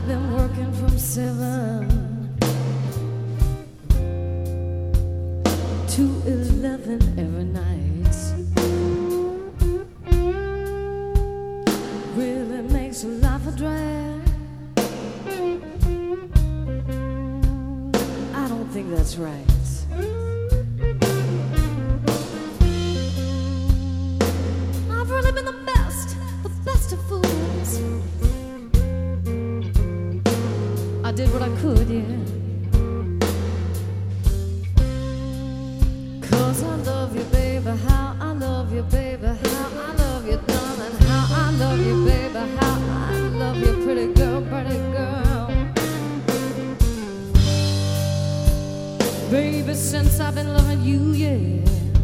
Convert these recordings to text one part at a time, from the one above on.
been working from 7 to 11 every night. Really makes life a drag. I don't think that's right. I've really been the best of fools. I did what I could, yeah. 'Cause I love you, baby, how I love you, baby, how I love you, darling, how I love you, baby, how I love you, pretty girl, pretty girl. Baby, since I've been loving you, yeah.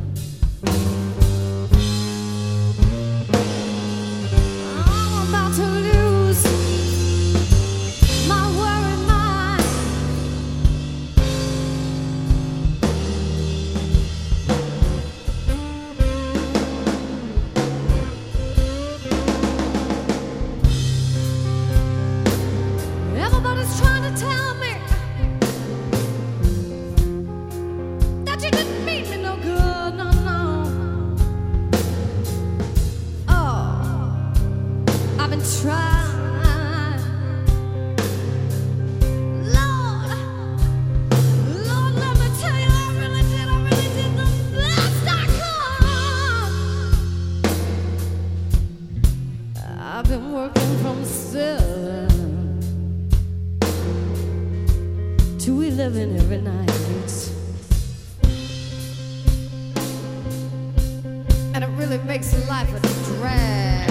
I've been working from 7 to 11 every night, and it really makes life a drag.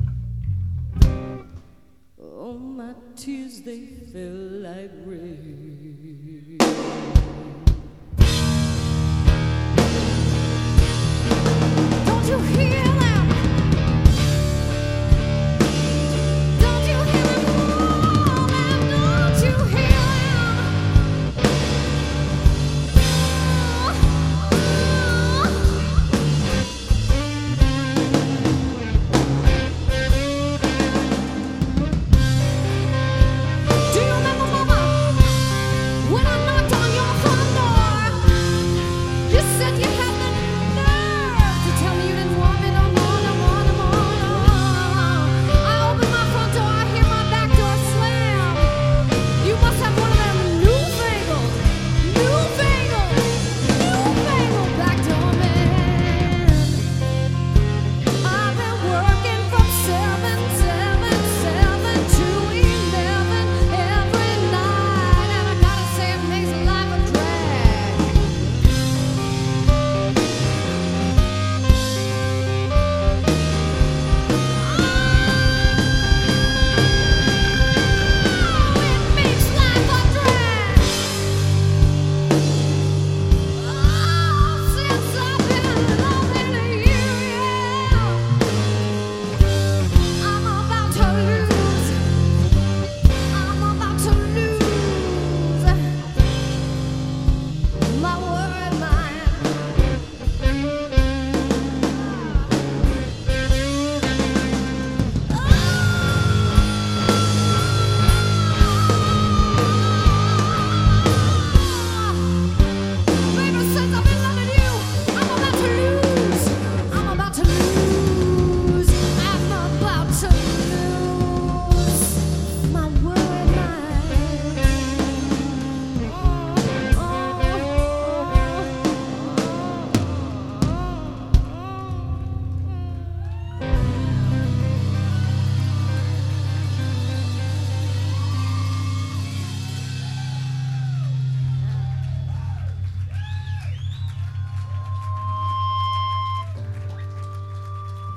Tears, they fell like rain.